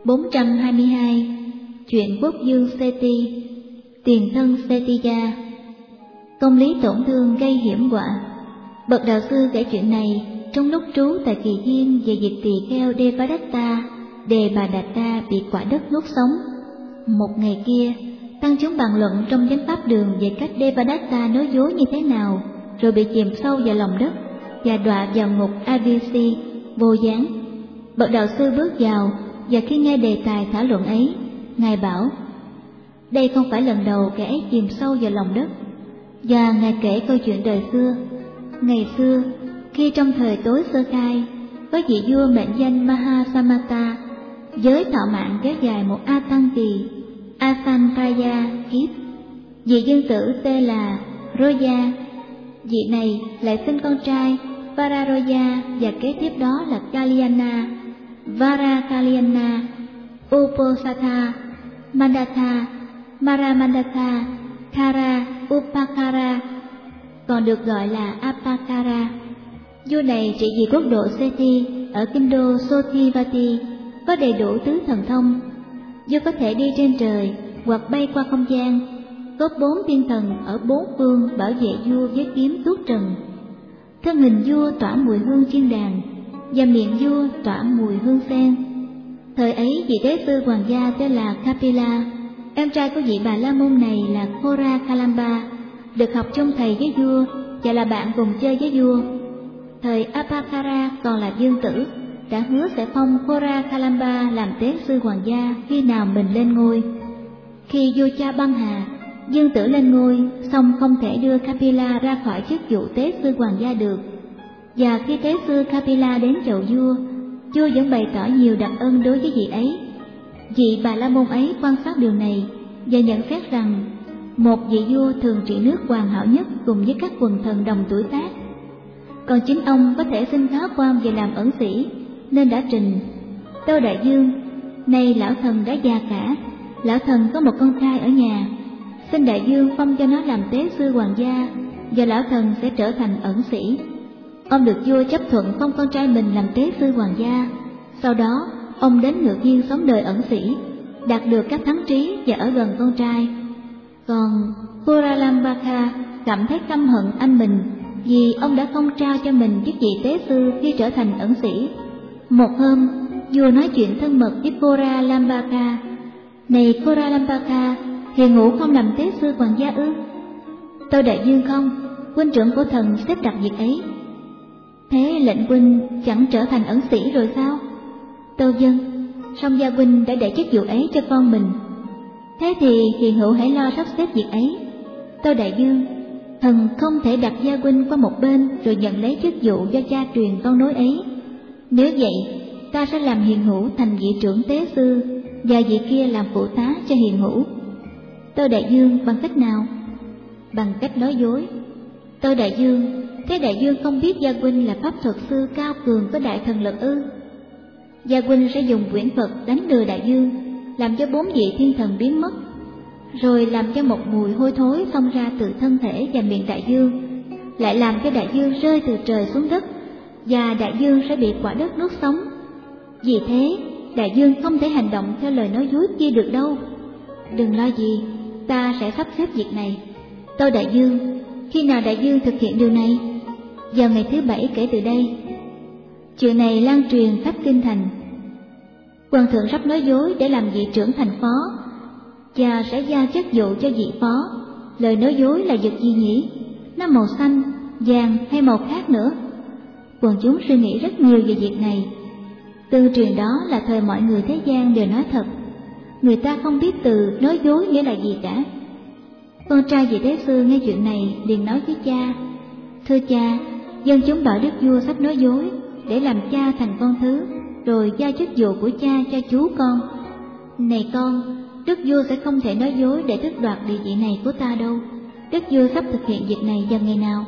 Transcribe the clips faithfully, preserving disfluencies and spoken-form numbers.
bốn trăm hai mươi hai. Chuyện quốc dương Seti, tiền thân Setiya. Công lý tổn thương gây hiểm họa. Bậc đạo sư kể chuyện này trong lúc trú tại Kỳ Diên về việc tỳ kheo Devadatta, Đề Bà Đạt Ta bị quả đất nuốt sống. Một ngày kia, tăng chúng bàn luận trong chánh pháp đường về cách Devadatta nói dối như thế nào, rồi bị chìm sâu vào lòng đất và đọa vào ngục Avisi vô gián. Bậc đạo sư bước vào, và khi nghe đề tài thảo luận ấy, ngài bảo: đây không phải lần đầu kẻ ấy chìm sâu vào lòng đất. Và ngài kể câu chuyện đời xưa. Ngày xưa, khi trong thời tối sơ khai, có vị vua mệnh danh Mahasamata, giới thọ mạng kéo dài một a tăng kỳ, Asampraya kiếp. Vị dương tử tên là Roya. Vị này lại sinh con trai Vararoya, và kế tiếp đó là Kalyana, Varakalyana, Uposatha, Mandatha, Maramandatha, Kara, Upakara, còn được gọi là Apakara. Vua này trị vì quốc độ Seti ở kinh đô Sothivati, có đầy đủ tứ thần thông. Vua có thể đi trên trời hoặc bay qua không gian. Có bốn thiên thần ở bốn phương bảo vệ vua với kiếm tuốt trần. Thân hình vua tỏa mùi hương chiên đàn, và miệng vua tỏa mùi hương sen. Thời ấy vị tế sư hoàng gia tên là Kapila, em trai của vị Bà La Môn này là Khora Kalamba, được học chung thầy với vua và là bạn cùng chơi với vua. Thời Apakara còn là dương tử, đã hứa sẽ phong Khora Kalamba làm tế sư hoàng gia khi nào mình lên ngôi. Khi vua cha băng hà, dương tử lên ngôi, song không thể đưa Kapila ra khỏi chức vụ tế sư hoàng gia được. Và khi tế sư Kapila đến chầu vua, vua vẫn bày tỏ nhiều đặc ân đối với vị ấy. Vị Bà La Môn ấy quan sát điều này và nhận xét rằng một vị vua thường trị nước hoàn hảo nhất cùng với các quần thần đồng tuổi tác. Còn chính ông có thể xin khá quan về làm ẩn sĩ, nên đã trình: Tâu đại dương, nay lão thần đã già cả, lão thần có một con trai ở nhà, xin đại dương phong cho nó làm tế sư hoàng gia, và lão thần sẽ trở thành ẩn sĩ. Ông được vua chấp thuận phong con trai mình làm tế sư hoàng gia. Sau đó ông đến ngự viên sống đời ẩn sĩ, đạt được các thắng trí và ở gần con trai. Còn Kuralambaka cảm thấy căm hận anh mình vì ông đã không trao cho mình chức vị tế sư khi trở thành ẩn sĩ. Một hôm, vua nói chuyện thân mật với Kuralambaka: Này Kuralambaka, hiền ngũ không làm tế sư hoàng gia ư? Tâu đại dương không, huynh trưởng của thần xếp đặt việc ấy. Thế lệnh huynh chẳng trở thành ẩn sĩ rồi sao? Tâu dân, song gia huynh đã để chức vụ ấy cho con mình. Thế thì hiền hữu hãy lo sắp xếp việc ấy. Tâu đại dương, thần không thể đặt gia huynh qua một bên rồi nhận lấy chức vụ do cha truyền con nối ấy. Nếu vậy, ta sẽ làm hiền hữu thành vị trưởng tế sư, và vị kia làm phụ tá cho hiền hữu. Tâu đại dương, bằng cách nào? Bằng cách nói dối. Tâu đại dương, thế đại dương không biết gia huynh là pháp thuật sư cao cường có đại thần lực ư? Gia huynh sẽ dùng quyển Phật đánh lừa đại dương, làm cho bốn vị thiên thần biến mất, rồi làm cho một mùi hôi thối xông ra từ thân thể và miệng đại dương, lại làm cho đại dương rơi từ trời xuống đất, và đại dương sẽ bị quả đất nuốt sống. Vì thế, đại dương không thể hành động theo lời nói dối kia được đâu. Đừng lo gì, ta sẽ sắp xếp việc này. Tâu đại dương, khi nào đại dương thực hiện điều này? Vào ngày thứ bảy kể từ đây. Chuyện này lan truyền khắp kinh thành. Hoàng thượng sắp nói dối để làm vị trưởng thành phó, và sẽ giao chức vụ cho vị phó. Lời nói dối là vật gì nhỉ? Nó màu xanh, vàng hay màu khác nữa? Quần chúng suy nghĩ rất nhiều về việc này. Tương truyền đó là thời mọi người thế gian đều nói thật. Người ta không biết từ nói dối nghĩa là gì cả. Con trai vị tế sư nghe chuyện này liền nói với cha: Thưa cha, dân chúng bảo đức vua sắp nói dối để làm cha thành con thứ, rồi giao chức vụ của cha cho chú con. Này con, đức vua sẽ không thể nói dối để tước đoạt địa vị này của ta đâu. Đức vua sắp thực hiện việc này vào ngày nào?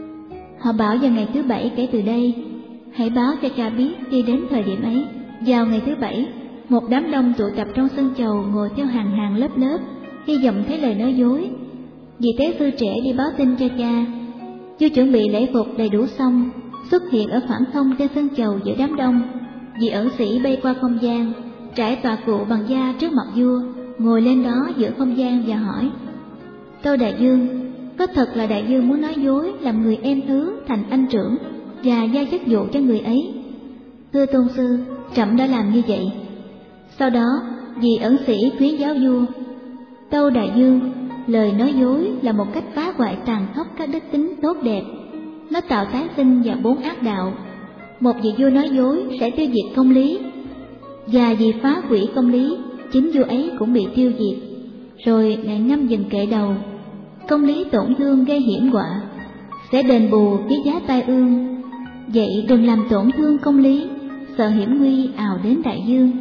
Họ bảo vào ngày thứ bảy kể từ đây. Hãy báo cho cha biết khi đến thời điểm ấy. Vào ngày thứ bảy, một đám đông tụ tập trong sân chầu ngồi theo hàng hàng lớp lớp, hy vọng thấy lời nói dối. Vị tế sư trẻ đi báo tin cho cha. Chưa chuẩn bị lễ phục đầy đủ xong, xuất hiện ở khoảng không trên sân chầu giữa đám đông. Vị ẩn sĩ bay qua không gian, trải tọa cụ bằng da trước mặt vua, ngồi lên đó giữa không gian và hỏi: Tâu đại vương, có thật là đại vương muốn nói dối làm người em thứ thành anh trưởng và giao chức vụ cho người ấy? Thưa tôn sư, trẫm đã làm như vậy. Sau đó vị ẩn sĩ khuyến giáo vua: Tâu đại vương, lời nói dối là một cách phá hoại tàn khốc các đức tính tốt đẹp, nó tạo tái sinh và bốn ác đạo. Một vị vua nói dối sẽ tiêu diệt công lý, và vì phá hủy công lý, chính vua ấy cũng bị tiêu diệt. Rồi ngài ngâm dần kệ đầu: Công lý tổn thương gây hiểm họa, sẽ đền bù với giá tai ương. Vậy đừng làm tổn thương công lý, sợ hiểm nguy ào đến đại vương.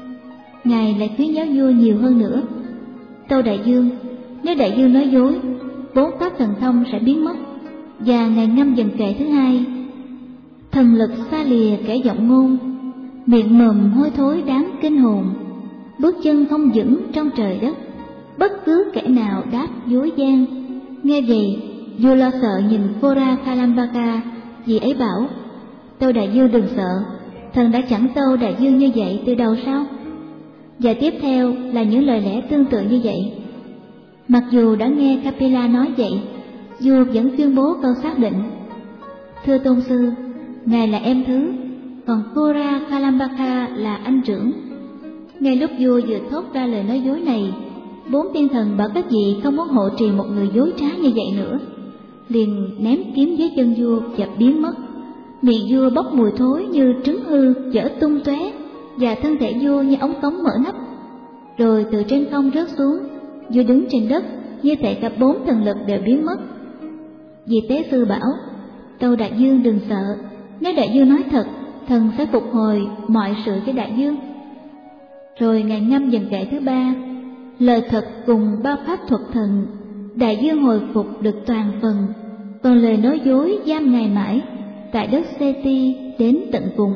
Ngài lại khuyến giáo vua nhiều hơn nữa: Tâu đại vương, nếu đại vương nói dối, bốn pháp thần thông sẽ biến mất. Và ngài ngâm dần kệ thứ hai: Thần lực xa lìa kẻ giọng ngôn, miệng mồm hôi thối đáng kinh hồn, bước chân không vững trong trời đất, bất cứ kẻ nào đáp dối gian. Nghe vậy, vua lo sợ nhìn Kora Kalambaka, vì ấy bảo: Tâu đại vương đừng sợ, thần đã chẳng tâu đại vương như vậy từ đầu sao? Và tiếp theo là những lời lẽ tương tự như vậy. Mặc dù đã nghe Kapila nói vậy, vua vẫn tuyên bố câu xác định: Thưa tôn sư, ngài là em thứ, còn Kora Kalambaka là anh trưởng. Ngay lúc vua vừa thốt ra lời nói dối này, bốn tiên thần bảo các vị không muốn hộ trì một người dối trá như vậy nữa, liền ném kiếm dưới chân vua và biến mất. Miệng vua bốc mùi thối như trứng hư vỡ tung tóe, và thân thể vua như ống cống mở nắp. Rồi từ trên không rớt xuống, vua đứng trên đất, như thể cả bốn thần lực đều biến mất. Vị tế sư bảo: Tâu đại vương đừng sợ, nếu đại vương nói thật, thần sẽ phục hồi mọi sự cho đại vương. Rồi ngài ngâm dần kệ thứ ba: Lời thật cùng bao pháp thuật thần, đại vương hồi phục được toàn phần, còn lời nói dối giam ngài mãi, tại đất Seti đến tận cùng.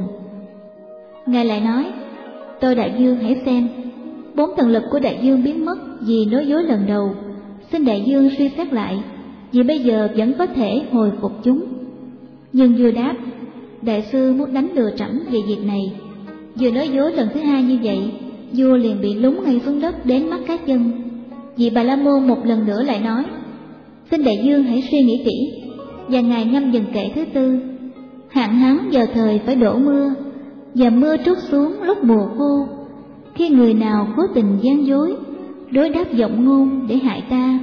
Ngài lại nói: Tôi đại vương hãy xem, bốn thần lực của đại vương biến mất vì nói dối lần đầu. Xin đại vương suy xét lại, vì bây giờ vẫn có thể hồi phục chúng. Nhưng vua đáp: Đại sư muốn đánh lừa trẫm về việc này. Vừa nói dối lần thứ hai như vậy, vua liền bị lún ngay xuống đất đến mắt cá chân. Vị Bà La Môn một lần nữa lại nói: Xin đại vương hãy suy nghĩ kỹ. Và ngài ngâm dần kệ thứ tư: Hạn hán vào thời phải đổ mưa, và mưa trút xuống lúc mùa khô. Khi người nào cố tình gian dối, đối đáp giọng ngôn để hại ta.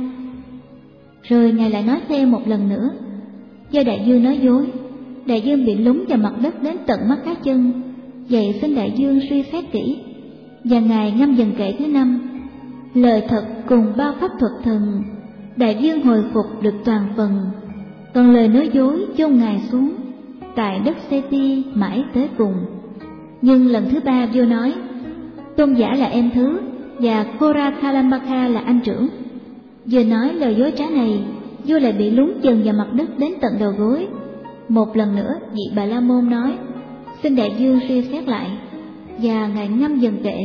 Rồi ngài lại nói thêm một lần nữa: Do đại vương nói dối, đại vương bị lún vào mặt đất đến tận mắt cá chân. Vậy xin đại vương suy xét kỹ. Và ngài ngâm dần kệ thứ năm: Lời thật cùng bao pháp thuật thần, đại vương hồi phục được toàn phần, còn lời nói dối chôn ngài xuống tại đất Seti mãi tới cùng. Nhưng lần thứ ba vua nói: Tôn giả là em thứ, và Kora Kalambaka là anh trưởng. Vừa nói lời dối trá này, vua lại bị lún chân vào mặt đất đến tận đầu gối. Một lần nữa vị Bà La Môn nói: Xin đại vương suy xét lại. Và ngài ngâm dần kệ: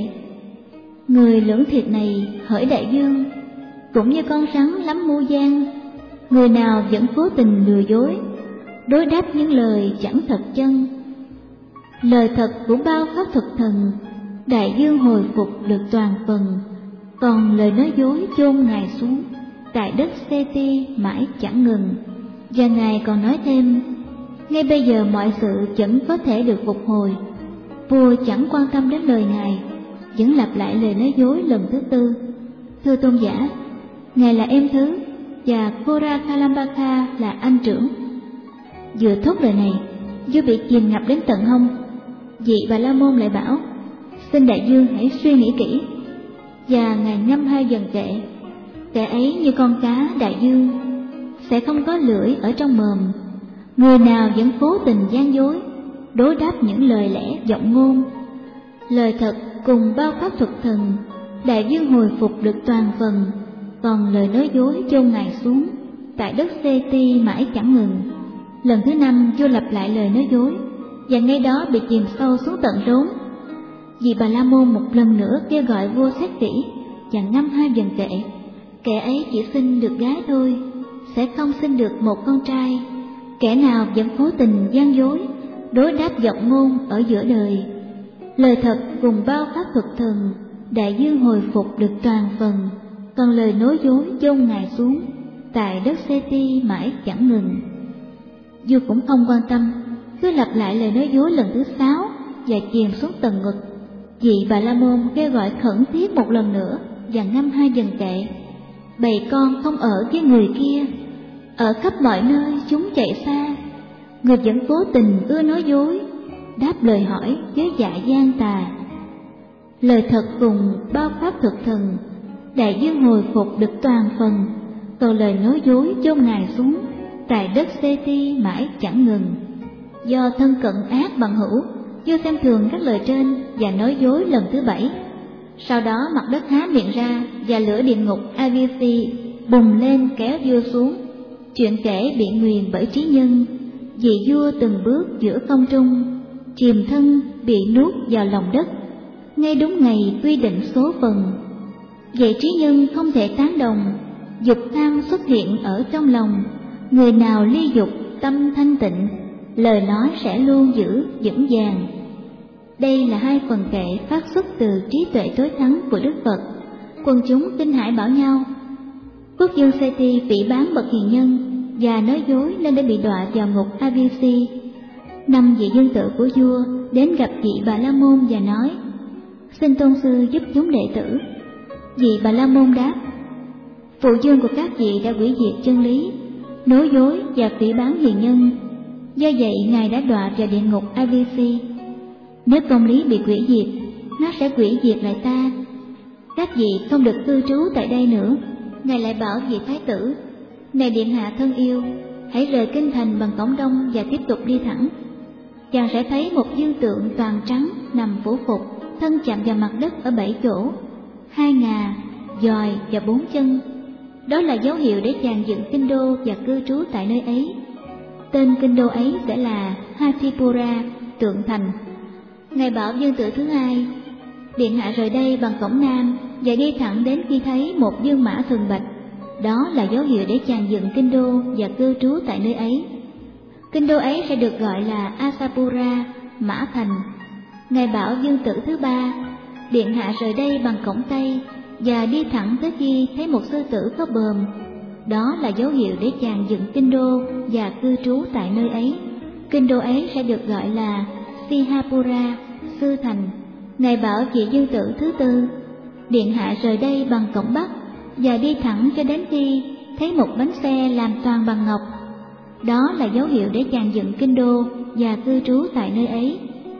Người lưỡng thiệt này hỡi đại vương, cũng như con rắn lắm mưu gian, người nào vẫn cố tình lừa dối, đối đáp những lời chẳng thật chân. Lời thật của bao pháp thuật thần, đại vương hồi phục được toàn phần, còn lời nói dối chôn ngài xuống tại đất Seti mãi chẳng ngừng. Và ngài còn nói thêm: Ngay bây giờ mọi sự vẫn có thể được phục hồi. Vua chẳng quan tâm đến lời ngài, vẫn lặp lại lời nói dối lần thứ tư: Thưa tôn giả, ngài là em thứ, và Kora Kalambaka là anh trưởng. Vừa thốt lời này, vua bị chìm ngập đến tận hông. Vị Bà La Môn lại bảo: Xin đại vương hãy suy nghĩ kỹ. Và ngài ngâm hai dần kệ: Kẻ ấy như con cá đại vương, sẽ không có lưỡi ở trong mồm. Người nào vẫn cố tình gian dối, đối đáp những lời lẽ giọng ngôn. Lời thật cùng bao pháp thuật thần, đại vương hồi phục được toàn phần, còn lời nói dối chôn ngài xuống tại đất Seti mãi chẳng ngừng. Lần thứ năm vua lặp lại lời nói dối, và ngay đó bị chìm sâu xuống tận rốn. Vì Bà La Môn một lần nữa kêu gọi vua xét kỹ, và ngâm hai dần kệ: Kẻ ấy chỉ sinh được gái thôi, sẽ không sinh được một con trai. Kẻ nào vẫn cố tình gian dối, đối đáp giọng ngôn ở giữa đời. Lời thật cùng bao pháp thuật thần, đại dương hồi phục được toàn phần, còn lời nói dối chôn ngài xuống, tại đất Seti mãi chẳng ngừng. Vua cũng không quan tâm, cứ lặp lại lời nói dối lần thứ sáu và chìm xuống tầng ngực. Vị Bà La Môn kêu gọi khẩn thiết một lần nữa và ngâm hai dần kệ: bầy con không ở với người kia, ở khắp mọi nơi chúng chạy xa, người vẫn cố tình ưa nói dối, đáp lời hỏi với dạ gian tà. Lời thật cùng bao pháp thực thần, đại dương hồi phục được toàn phần, còn lời nói dối chôn ngài xuống, tại đất Seti mãi chẳng ngừng. Do thân cận ác bằng hữu, vua xem thường các lời trên và nói dối lần thứ bảy. Sau đó mặt đất há miệng ra và lửa địa ngục Avisi bùng lên kéo vua xuống. Chuyện kể bị nguyền bởi trí nhân, vì vua từng bước giữa không trung, chìm thân bị nuốt vào lòng đất, ngay đúng ngày quy định số phận. Vậy trí nhân không thể tán đồng, dục tham xuất hiện ở trong lòng, người nào ly dục tâm thanh tịnh, lời nói sẽ luôn giữ vững vàng. Đây là hai phần kệ phát xuất từ trí tuệ tối thắng của Đức Phật. Quần chúng kinh hãi bảo nhau: quốc vương Seti phỉ báng bậc hiền nhân và nói dối nên đã bị đọa vào ngục Avisi. Năm vị dương tử của vua đến gặp vị Bà La Môn và nói: xin tôn sư giúp chúng đệ tử. Vị Bà La Môn đáp: phụ dương của các vị đã hủy diệt chân lý, nói dối và phỉ báng hiền nhân, do vậy ngài đã đọa vào địa ngục Avisi. Nếu công lý bị hủy diệt, nó sẽ hủy diệt lại ta. Các vị không được cư trú tại đây nữa. Ngài lại bảo vị thái tử: này điện hạ thân yêu, hãy rời kinh thành bằng cổng đông và tiếp tục đi thẳng. Chàng sẽ thấy một dương tượng toàn trắng nằm phủ phục, thân chạm vào mặt đất ở bảy chỗ, hai ngà, dòi và bốn chân. Đó là dấu hiệu để chàng dựng kinh đô và cư trú tại nơi ấy. Tên kinh đô ấy sẽ là Hathipura, tượng thành. Ngài bảo dương tử thứ hai: điện hạ rời đây bằng cổng nam và đi thẳng đến khi thấy một dương mã thường bạch. Đó là dấu hiệu để chàng dựng kinh đô và cư trú tại nơi ấy. Kinh đô ấy sẽ được gọi là Asapura, mã thành. Ngài bảo dương tử thứ ba: điện hạ rời đây bằng cổng tây và đi thẳng tới khi thấy một sư tử có bờm. Đó là dấu hiệu để chàng dựng kinh đô và cư trú tại nơi ấy. Kinh đô ấy sẽ được gọi là Sihapura, sư thành. Ngài bảo vị dương tử thứ tư: điện hạ rời đây bằng cổng bắc và đi thẳng cho đến khi thấy một bánh xe làm toàn bằng ngọc. Đó là dấu hiệu để chàng dựng kinh đô và cư trú tại nơi ấy.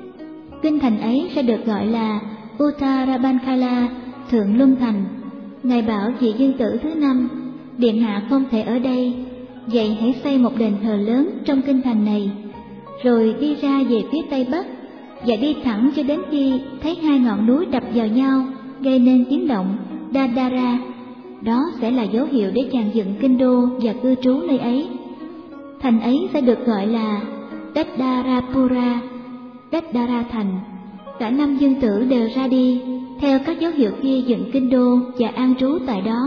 Kinh thành ấy sẽ được gọi là Uttarabankhala, thượng luân thành. Ngài bảo vị dương tử thứ năm: điện hạ không thể ở đây, vậy hãy xây một đền thờ lớn trong kinh thành này, rồi đi ra về phía tây bắc và đi thẳng cho đến khi thấy hai ngọn núi đập vào nhau gây nên tiếng động Dadara. Đó sẽ là dấu hiệu để chàng dựng kinh đô và cư trú nơi ấy. Thành ấy sẽ được gọi là Daddarapura, Daddara thành. Cả năm dương tử đều ra đi theo các dấu hiệu kia dựng kinh đô và an trú tại đó.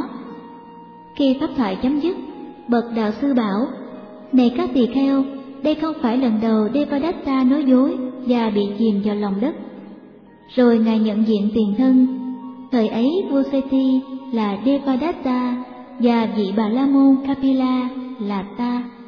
Khi pháp thoại chấm dứt, bậc đạo sư bảo: này các tỳ kheo, đây không phải lần đầu Devadatta nói dối và bị chìm vào lòng đất. Rồi ngài nhận diện tiền thân. Thời ấy vua Seti là Devadatta và vị Bà La Môn Kapila là ta.